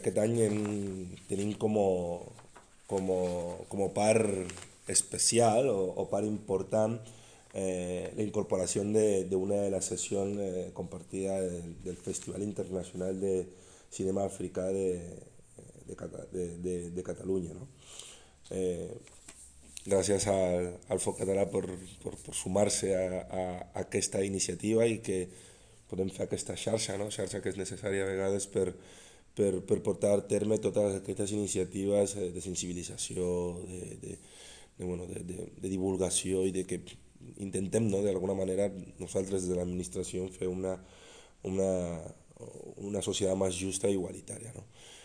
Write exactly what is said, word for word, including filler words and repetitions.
Aquest any hem, tenim com, com, com part especial o, o part important eh, la incorporación de, de una de las sesiones eh, compartidas del, del Festival Internacional de Cinema Africà de, de, de, de, de Catalunya. No? Eh, gràcies al, al Foc Català per, per, per sumar-se a, a, a aquesta iniciativa i que podem fer aquesta xarxa, no? Xarxa que és necessària a vegades per, per, per portar a terme totes aquestes iniciatives de sensibilització, de, de, de, bueno, de, de, de divulgació i de que intentem, no, d'alguna manera nosaltres des de l'administració fer una, una, una societat més justa i igualitària. No?